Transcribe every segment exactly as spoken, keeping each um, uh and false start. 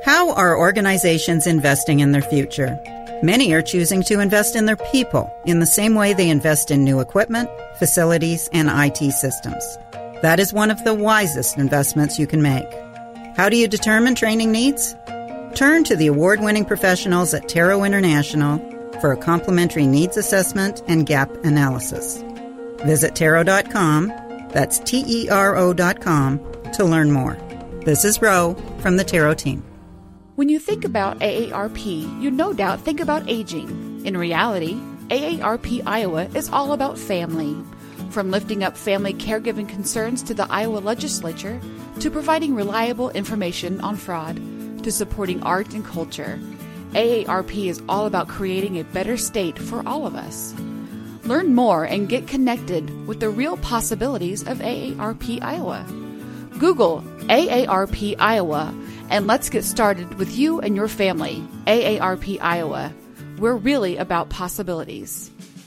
How are organizations investing in their future? Many are choosing to invest in their people in the same way they invest in new equipment, facilities, and I T systems. That is one of the wisest investments you can make. How do you determine training needs? Turn to the award-winning professionals at Taro International for a complimentary needs assessment and gap analysis. Visit Taro dot com, that's T E R O dot com, to learn more. This is Ro from the Taro team. When you think about A A R P, you no doubt think about aging. In reality, A A R P Iowa is all about family. From lifting up family caregiving concerns to the Iowa legislature, to providing reliable information on fraud, to supporting art and culture, A A R P is all about creating a better state for all of us. Learn more and get connected with the real possibilities of A A R P Iowa. Google A A R P Iowa and let's get started with you and your family. A A R P Iowa. We're really about possibilities.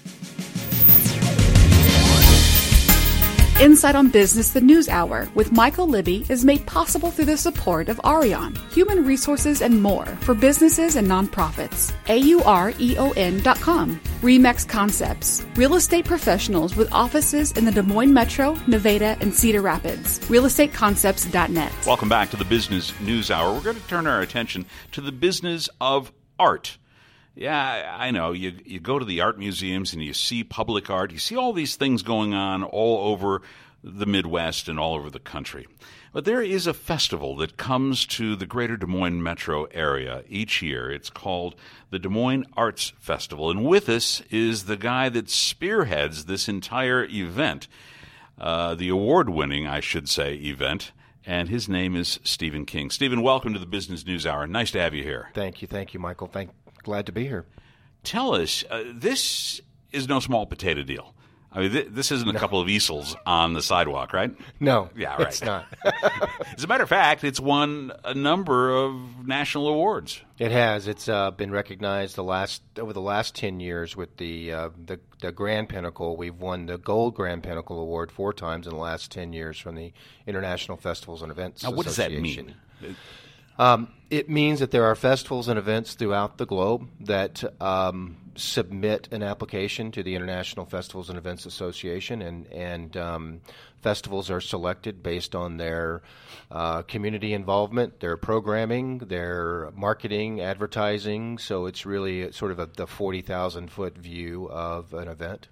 Insight on Business, the News Hour, with Michael Libby is made possible through the support of Aureon, Human Resources and More for businesses and nonprofits. A U R E O N dot com. Remax Concepts, real estate professionals with offices in the Des Moines Metro, Nevada, and Cedar Rapids. real estate concepts dot net. Welcome back to the Business News Hour. We're going to turn our attention to the business of art. Yeah, I know. You you go to the art museums and you see public art. You see all these things going on all over the Midwest and all over the country. But there is a festival that comes to the greater Des Moines metro area each year. It's called the Des Moines Arts Festival. And with us is the guy that spearheads this entire event, uh, the award-winning, I should say, event. And his name is Stephen King. Stephen, welcome to the Business News Hour. Nice to have you here. Thank you. Thank you, Michael. Thank Glad to be here. Tell us, uh, this is no small potato deal. I mean, th- this isn't a no. couple of easels on the sidewalk, right? No, yeah, right. It's not. As a matter of fact, it's won a number of national awards. It has. It's uh, been recognized the last over the last ten years with the, uh, the the Grand Pinnacle. We've won the Gold Grand Pinnacle Award four times in the last ten years from the International Festivals and Events Now, what Association. does that mean? It- Um, it means that there are festivals and events throughout the globe that um, submit an application to the International Festivals and Events Association, and, and um, festivals are selected based on their uh, community involvement, their programming, their marketing, advertising. So it's really sort of a, the forty thousand foot view of an event.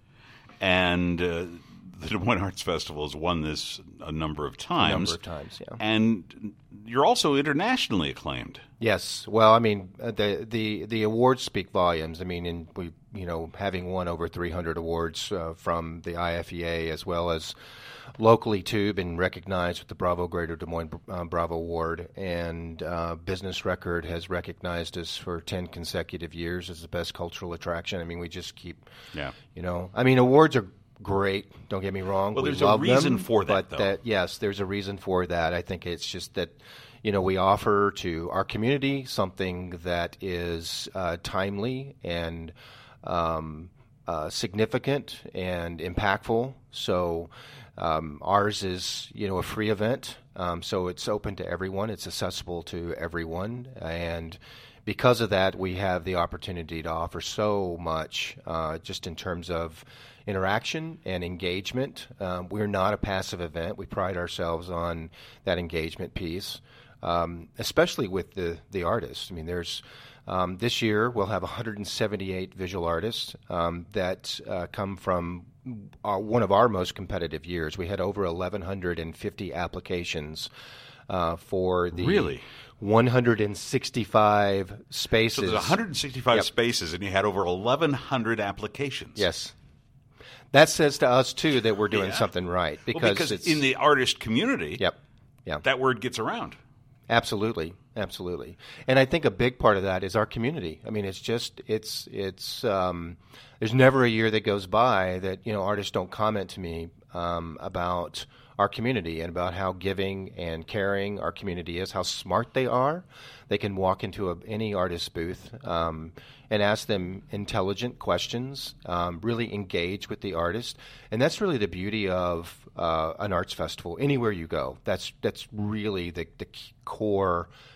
And uh, the Des Moines Arts Festival has won this a number of times. A number of times, yeah. And you're also internationally acclaimed. Yes. Well, I mean, the the the awards speak volumes. I mean, and we, you know, having won over three hundred awards uh, from the I F E A as well as locally too, been recognized with the Bravo Greater Des Moines uh, Bravo Award, and uh, Business Record has recognized us for ten consecutive years as the best cultural attraction. I mean, we just keep, yeah. you know, I mean, awards are great. Don't get me wrong. Well, we there's love a reason them, for that, but though. That, yes, there's a reason for that. I think it's just that, you know, we offer to our community something that is uh, timely and um, uh, significant and impactful. So um, ours is, you know, a free event. Um, so it's open to everyone. It's accessible to everyone. And because of that, we have the opportunity to offer so much uh, just in terms of interaction and engagement. Um, we're not a passive event. We pride ourselves on that engagement piece, um, especially with the, the artists. I mean, there's um, this year we'll have one hundred seventy-eight visual artists um, that uh, come from our, one of our most competitive years. We had over eleven fifty applications uh, for the really? one hundred sixty-five spaces. So there's one hundred sixty-five Yep. spaces, and you had over eleven hundred applications. Yes. That says to us, too, that we're doing Yeah. something right. Because, well, because it's, in the artist community, Yep. Yeah. that word gets around. Absolutely. Absolutely. And I think a big part of that is our community. I mean, it's just, it's, it's, um, there's never a year that goes by that, you know, artists don't comment to me um, about our community and about how giving and caring our community is, how smart they are. They can walk into a, any artist booth um, and ask them intelligent questions, um, really engage with the artist. And that's really the beauty of uh, an arts festival. Anywhere you go, that's that's really the, the core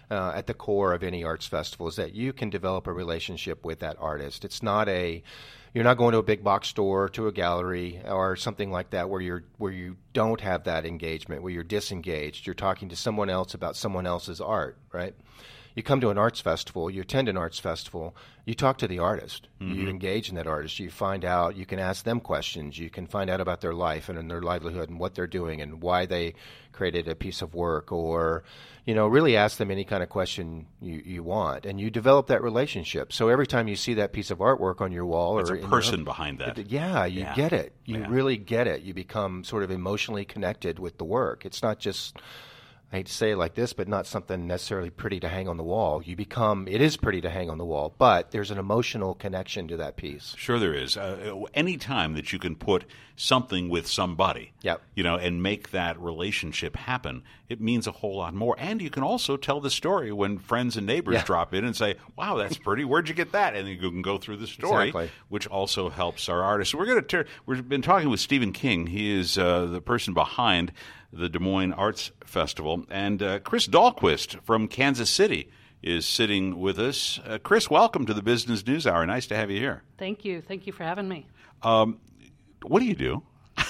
uh, at the core of any arts festival, is that you can develop a relationship with that artist. It's not a You're not going to a big box store, to a gallery, or something like that where you're where you don't have that engagement, where you're disengaged. You're talking to someone else about someone else's art, right? You come to an arts festival, you attend an arts festival, you talk to the artist. Mm-hmm. You engage in that artist. You find out, you can ask them questions. You can find out about their life and their livelihood and what they're doing and why they created a piece of work, or, you know, really ask them any kind of question you, you want. And you develop that relationship. So every time you see that piece of artwork on your wall, there's or a person behind that. It, yeah, you yeah. get it. You yeah. really get it. You become sort of emotionally connected with the work. It's not just, I hate to say it like this, but not something necessarily pretty to hang on the wall. You become, it is pretty to hang on the wall, but there's an emotional connection to that piece. Sure there is. Uh, any time that you can put something with somebody, yep. you know, and make that relationship happen, it means a whole lot more. And you can also tell the story when friends and neighbors yeah. drop in and say, wow, that's pretty. Where'd you get that? And you can go through the story, exactly. which also helps our artists. We're going to turn, we've been talking with Stephen King. He is uh, the person behind the Des Moines Arts Festival. And uh, Chris Dahlquist from Kansas City is sitting with us. Uh, Chris, welcome to the Business News Hour. Nice to have you here. Thank you. Thank you for having me. Um, what do you do?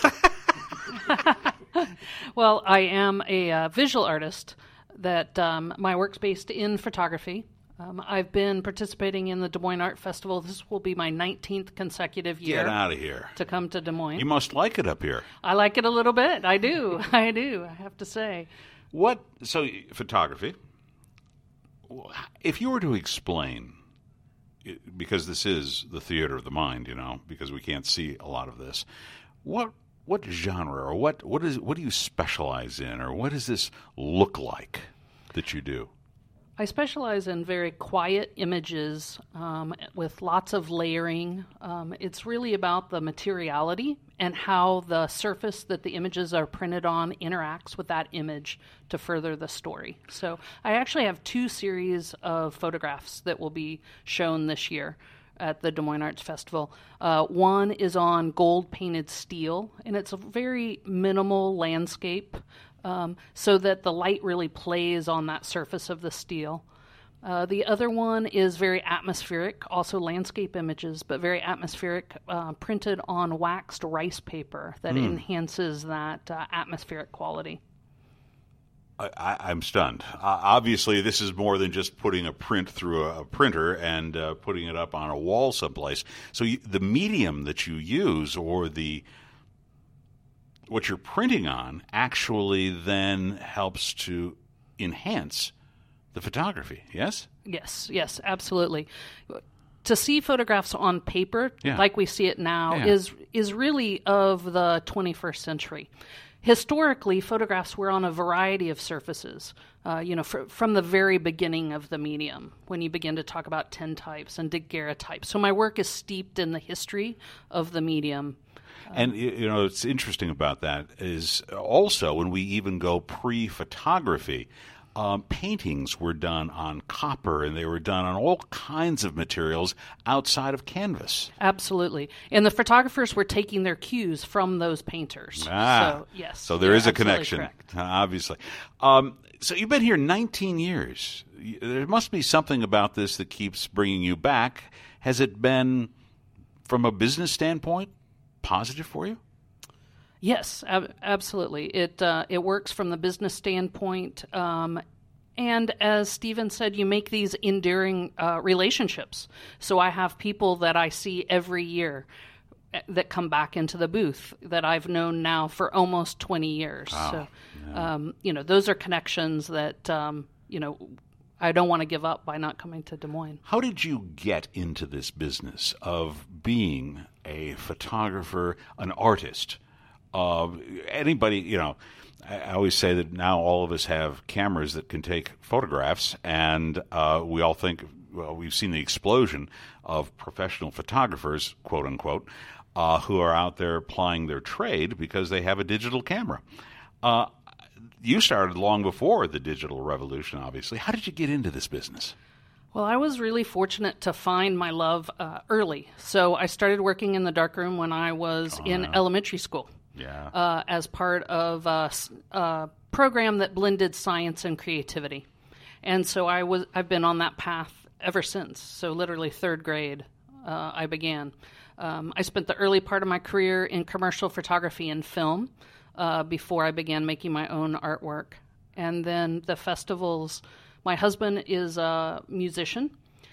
Well, I am a uh, visual artist. That um, my work's based in photography. Um, I've been participating in the Des Moines Art Festival. This will be my nineteenth consecutive year. Get out of here. To come to Des Moines. You must like it up here. I like it a little bit. I do. I do, I have to say. What, so photography, if you were to explain, because this is the theater of the mind, you know, because we can't see a lot of this, what what genre or what, what is what do you specialize in, or what does this look like that you do? I specialize in very quiet images um, with lots of layering. Um, it's really about the materiality and how the surface that the images are printed on interacts with that image to further the story. So I actually have two series of photographs that will be shown this year at the Des Moines Arts Festival. Uh, one is on gold-painted steel, and it's a very minimal landscape, Um, so that the light really plays on that surface of the steel. Uh, the other one is very atmospheric, also landscape images, but very atmospheric, uh, printed on waxed rice paper that mm. enhances that uh, atmospheric quality. I, I, I'm stunned. Uh, obviously, this is more than just putting a print through a, a printer and uh, putting it up on a wall someplace. So you, the medium that you use, or the what you're printing on, actually then helps to enhance the photography, yes? Yes, yes, absolutely. To see photographs on paper, yeah. like we see it now, yeah. is is really of the twenty-first century. Historically, photographs were on a variety of surfaces, uh, you know, fr- from the very beginning of the medium, when you begin to talk about tintypes and daguerreotypes. So my work is steeped in the history of the medium. And, you know, what's interesting about that is also when we even go pre-photography, um, paintings were done on copper, and they were done on all kinds of materials outside of canvas. Absolutely. And the photographers were taking their cues from those painters. Ah, so, yes. So there is a connection, correct. obviously. Um, so you've been here nineteen years. There must be something about this that keeps bringing you back. Has it been, from a business standpoint, positive for you? Yes, ab- absolutely. It uh, it works from the business standpoint, um, and as Stephen said, you make these enduring uh, relationships. So I have people that I see every year that come back into the booth that I've known now for almost twenty years. Wow. So, yeah. um, you know, those are connections that um, you know I don't want to give up by not coming to Des Moines. How did you get into this business of being a photographer, an artist? Uh, anybody, you know, I, I always say that now all of us have cameras that can take photographs, and uh, we all think, well, we've seen the explosion of professional photographers, quote unquote, uh, who are out there plying their trade because they have a digital camera. Uh, you started long before the digital revolution, obviously. How did you get into this business? Well, I was really fortunate to find my love uh, early. So I started working in the darkroom when I was oh, in yeah. elementary school. Yeah. Uh, as part of a, a program that blended science and creativity. And so I was, I've been on that path ever since. So literally third grade, uh, I began. Um, I spent the early part of my career in commercial photography and film uh, before I began making my own artwork. And then the festivals, my husband is a musician,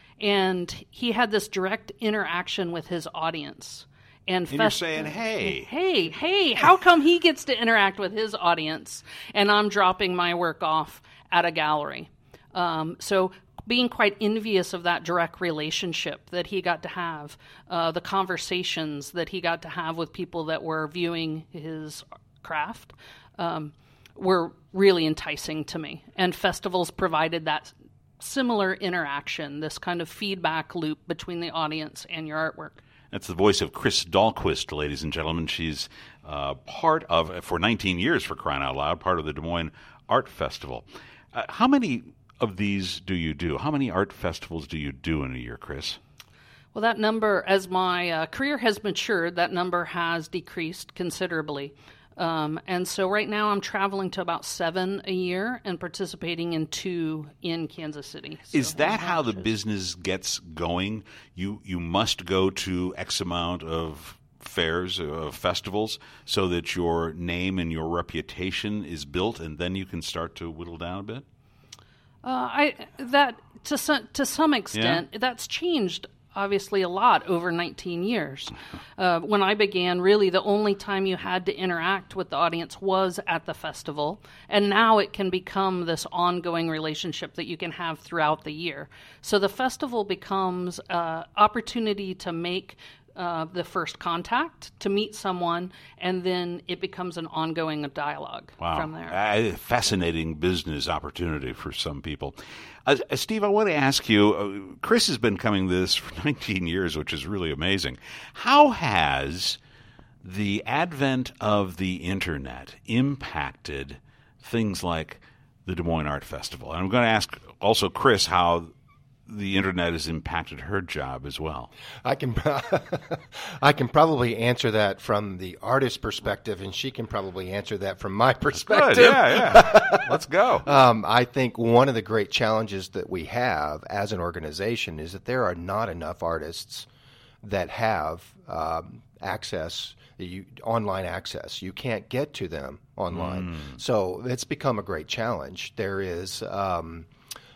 and he had this direct interaction with his audience. And, and fest- you're saying, hey. Hey, hey, how come he gets to interact with his audience and I'm dropping my work off at a gallery? Um, so being quite envious of that direct relationship that he got to have, uh, the conversations that he got to have with people that were viewing his craft, um, were really enticing to me. And festivals provided that similar interaction, this kind of feedback loop between the audience and your artwork. That's the voice of Chris Dahlquist, ladies and gentlemen. She's uh, part of, for nineteen years, for crying out loud, part of the Des Moines Art Festival. Uh, how many of these do you do? How many art festivals do you do in a year, Chris? Well, that number, as my uh, career has matured, that number has decreased considerably. Um, and so right now I'm traveling to about seven a year and participating in two in Kansas City. So Is that how the business gets going? You you must go to X amount of fairs, uh, festivals, so that your name and your reputation is built, and then you can start to whittle down a bit? Uh, I that to some, to some extent, yeah. That's changed obviously a lot over nineteen years. Uh, when I began, really the only time you had to interact with the audience was at the festival, and now it can become this ongoing relationship that you can have throughout the year. So the festival becomes an opportunity to make Uh, the first contact, to meet someone, and then it becomes an ongoing dialogue wow. from there. Uh, fascinating business opportunity for some people. Uh, Steve, I want to ask you, uh, Chris has been coming to this for nineteen years, which is really amazing. How has the advent of the Internet impacted things like the Des Moines Art Festival? And I'm going to ask also Chris how the Internet has impacted her job as well. I can I can probably answer that from the artist's perspective, and she can probably answer that from my perspective. Good, yeah, yeah. Let's go. Um, I think one of the great challenges that we have as an organization is that there are not enough artists that have um, access, you, online access. You can't get to them online. Mm. So it's become a great challenge. There is... Um,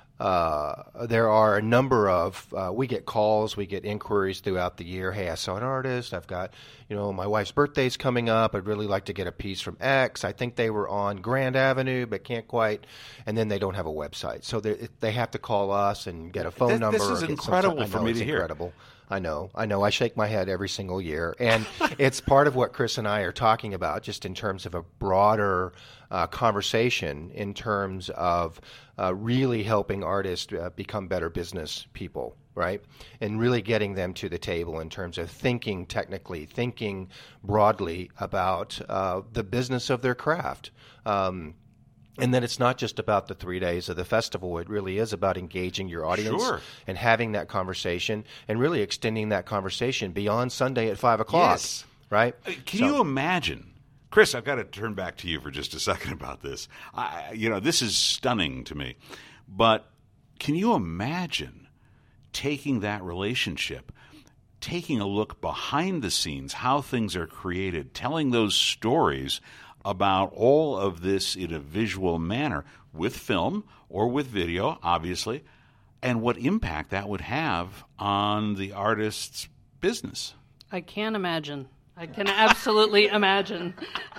Uh, there are a number of, uh, we get calls, we get inquiries throughout the year. Hey, I saw an artist. I've got, you know, my wife's birthday's coming up. I'd really like to get a piece from X. I think they were on Grand Avenue, but can't quite. And then they don't have a website. So they, they have to call us and get a phone this, number. This is incredible for me to hear. Incredible. I know. I know. I shake my head every single year. And it's part of what Chris and I are talking about, just in terms of a broader uh, conversation in terms of uh, really helping artists uh, become better business people, right? And really getting them to the table in terms of thinking technically, thinking broadly about uh, the business of their craft. Um, And then it's not just about the three days of the festival. It really is about engaging your audience sure. and having that conversation and really extending that conversation beyond Sunday at five o'clock, yes. right? Can so, you imagine? Chris, I've got to turn back to you for just a second about this. I, you know, this is stunning to me. But can you imagine taking that relationship, taking a look behind the scenes, how things are created, telling those stories about all of this in a visual manner with film or with video, obviously, and what impact that would have on the artist's business? I can't imagine. I can absolutely imagine.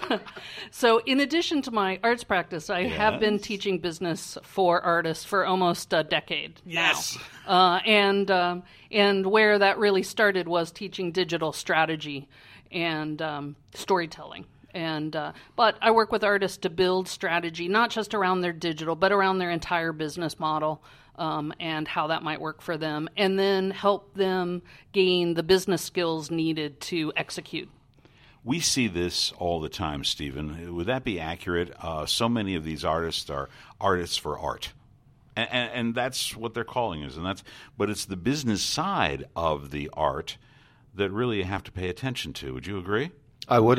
So in addition to my arts practice, I yes. have been teaching business for artists for almost a decade yes. now. Uh, and, um, and where that really started was teaching digital strategy and um, storytelling. And uh, but I work with artists to build strategy, not just around their digital, but around their entire business model um, and how that might work for them, and then help them gain the business skills needed to execute. We see this all the time, Stephen. Would that be accurate? Uh, so many of these artists are artists for art. And, and, and that's what they're calling it. And that's, but it's the business side of the art that really you have to pay attention to. Would you agree? I would agree.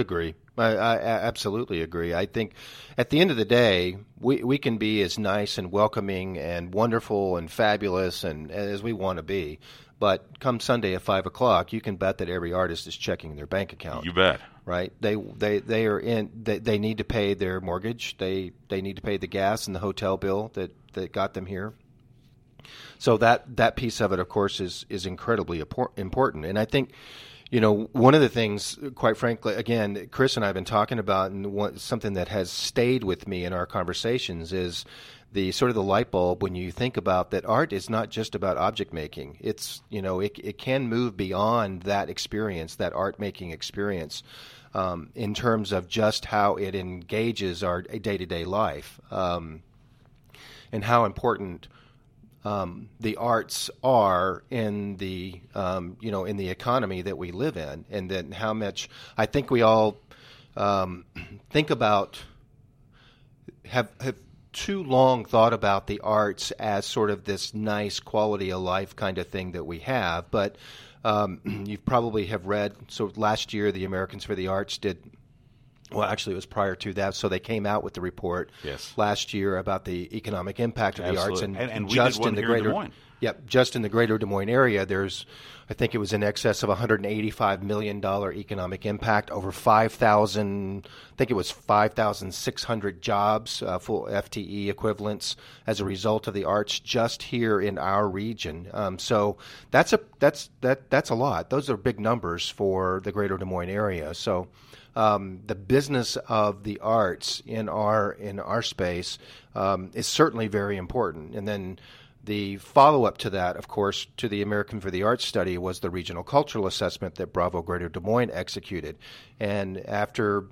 I, I absolutely agree. I think at the end of the day, we, we can be as nice and welcoming and wonderful and fabulous and as we want to be. But come Sunday at five o'clock, you can bet that every artist is checking their bank account. You bet. Right? They they they are in. They, they need to pay their mortgage. They they need to pay the gas and the hotel bill that, that got them here. So that that piece of it, of course, is is incredibly important. And I think, you know, one of the things, quite frankly, again, Chris and I have been talking about, and one, something that has stayed with me in our conversations is the sort of the light bulb when you think about that art is not just about object making. It's, you know, it it can move beyond that experience, that art making experience, um, in terms of just how it engages our day-to-day life, um, and how important um, the arts are in the um, you know in the economy that we live in, and then how much I think we all um, think about have have. too long thought about the arts as sort of this nice quality of life kind of thing that we have. But um, you probably have read, so last year the Americans for the Arts did, well, actually it was prior to that, so they came out with the report yes. last year about the economic impact of Absolutely. the arts. And, and, and we just did one in the here greater, in Des Moines. Yep, just in the greater Des Moines area, there's, I think it was in excess of one hundred eighty-five million dollars economic impact, over five thousand, I think it was five thousand six hundred jobs, uh, full F T E equivalents as a result of the arts just here in our region. Um, so that's a that's that that's a lot. Those are big numbers for the greater Des Moines area. So um, the business of the arts in our in our space um, is certainly very important. And then the follow-up to that, of course, to the American for the Arts study was the regional cultural assessment that Bravo Greater Des Moines executed. And after,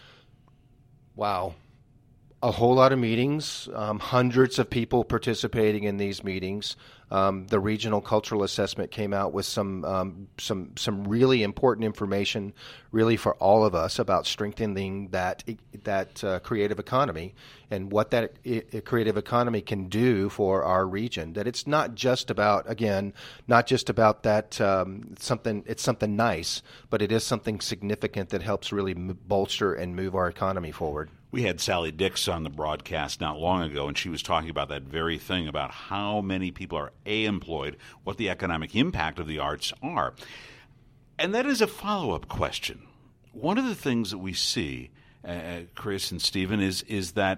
wow, a whole lot of meetings, um, hundreds of people participating in these meetings, um, the regional cultural assessment came out with some um, some some really important information, really for all of us, about strengthening that that uh, creative economy and what that I- creative economy can do for our region. That it's not just about, again, not just about that um, something. It's something nice, but it is something significant that helps really m- bolster and move our economy forward. We had Sally Dix on the broadcast not long ago, and she was talking about that very thing, about how many people are A, employed, what the economic impact of the arts are. And that is a follow-up question. One of the things that we see, uh, Chris and Stephen, is is that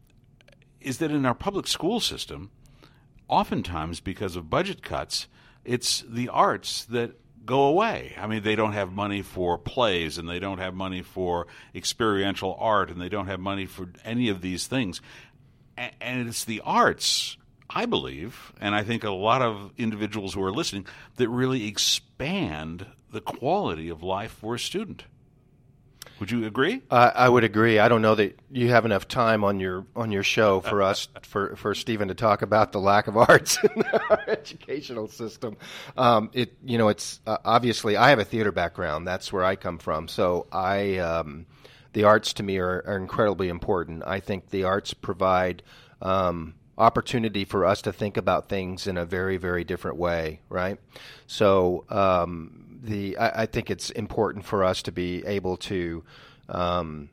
is that in our public school system, oftentimes because of budget cuts, it's the arts that go away. I mean, they don't have money for plays, and they don't have money for experiential art, and they don't have money for any of these things. And it's the arts, I believe, and I think a lot of individuals who are listening, that really expand the quality of life for a student. Would you agree? Uh, I would agree. I don't know that you have enough time on your on your show for us, for, for Stephen to talk about the lack of arts in our educational system. Um, it you know it's uh, obviously I have a theater background. That's where I come from. So I um, the arts to me are, are incredibly important. I think the arts provide um, opportunity for us to think about things in a very, very different way. Right. So. Um, The I, I think it's important for us to be able to um,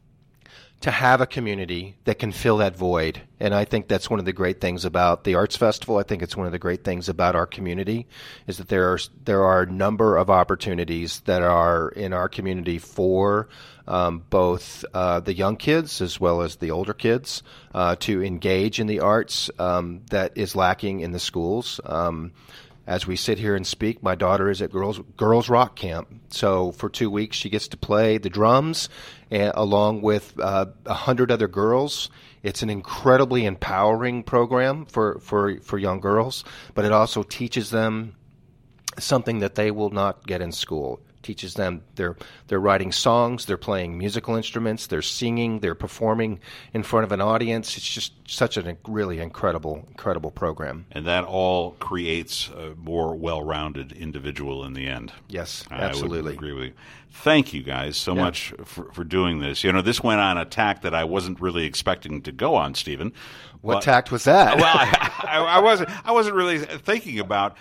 to have a community that can fill that void, and I think that's one of the great things about the Arts Festival. I think it's one of the great things about our community is that there are there are a number of opportunities that are in our community for um, both uh, the young kids as well as the older kids uh, to engage in the arts um, that is lacking in the schools. Um, As we sit here and speak, my daughter is at Girls Girls Rock Camp. So for two weeks, she gets to play the drums and, along with uh, a hundred other girls. It's an incredibly empowering program for, for, for young girls, but it also teaches them something that they will not get in school. Teaches them they're they're writing songs, they're playing musical instruments, they're singing, they're performing in front of an audience. It's just such a really incredible, incredible program. And that all creates a more well-rounded individual in the end. Yes, I absolutely. would agree with you. Thank you guys so yeah. much for, for doing this. You know, this went on a tack that I wasn't really expecting to go on, Stephen. What but, tact was that? Well, I, I, I wasn't. I wasn't really thinking about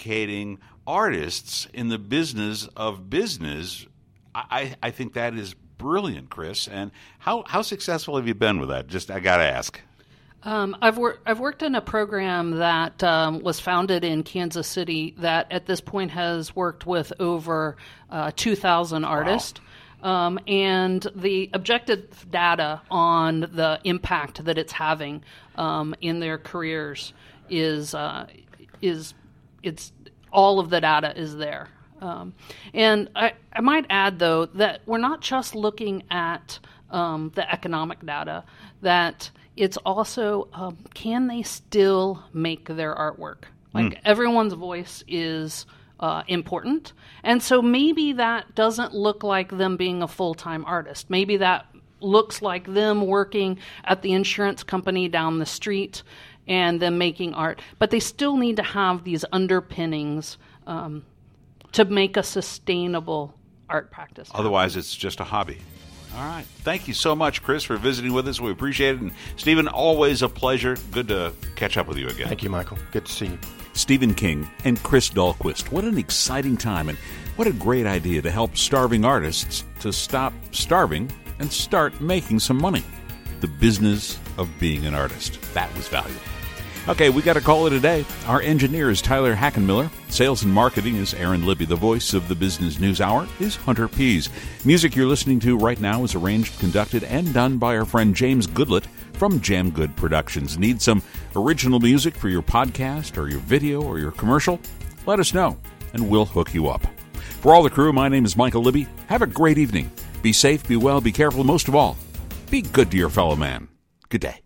educating artists in the business of business. I, I think that is brilliant, Chris. And how, how successful have you been with that? Just, I got to ask. Um, I've, wor- I've worked in a program that um, was founded in Kansas City that at this point has worked with over uh, two thousand artists. Wow. Um, and the objective data on the impact that it's having um, in their careers is uh, is it's all of the data is there. Um, and I, I might add, though, that we're not just looking at um, the economic data, that it's also, um, can they still make their artwork? Like mm. everyone's voice is uh, important. And so maybe that doesn't look like them being a full-time artist. Maybe that looks like them working at the insurance company down the street and them making art. But they still need to have these underpinnings um, to make a sustainable art practice. Otherwise, it's just a hobby. All right. Thank you so much, Chris, for visiting with us. We appreciate it. And Stephen, always a pleasure. Good to catch up with you again. Thank you, Michael. Good to see you. Stephen King and Chris Dahlquist. What an exciting time, and what a great idea to help starving artists to stop starving and start making some money. The business of being an artist. That was valuable. Okay, we got to call it a day. Our engineer is Tyler Hackenmiller. Sales and marketing is Aaron Libby. The voice of the Business News Hour is Hunter Pease. Music you're listening to right now is arranged, conducted, and done by our friend James Goodlett from Jam Good Productions. Need some original music for your podcast or your video or your commercial? Let us know, and we'll hook you up. For all the crew, my name is Michael Libby. Have a great evening. Be safe, be well, be careful, and most of all, be good to your fellow man. Good day.